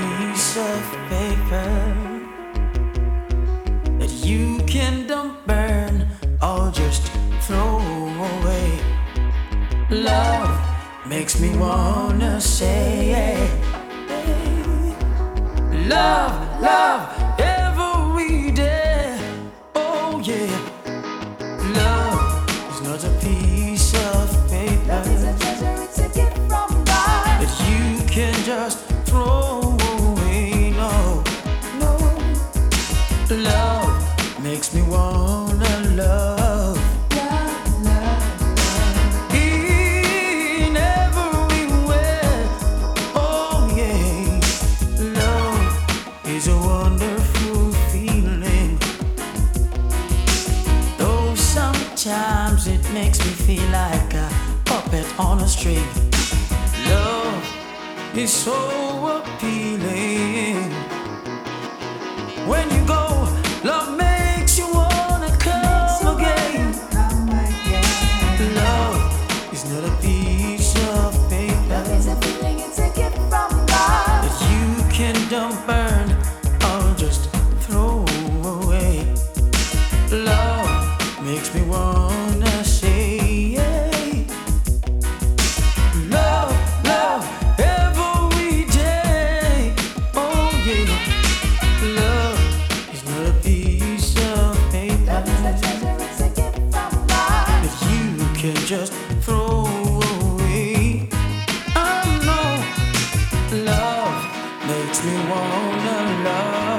piece of paper that you can don't burn or just throw away. Love makes me wanna say, love, love every day. Oh yeah, love is not a piece of paper. Love is a treasure, it's a gift from God that you can just throw away. No, no. Love makes me wanna love. Love, love, In everywhere. Oh yeah. Love is a wonderful feeling. Though sometimes it makes me feel like a puppet on a string. Love is so appealing. When you go, love makes you wanna come again. come again. Love is not a piece of paper Love is a feeling, it's a gift from God that you can don't burn or just throw away. Love makes me wanna say, love, love every day. Oh yeah, love is not a piece of paper Love is a treasure, it's a gift from God that you can just throw away. I know love makes me wanna love.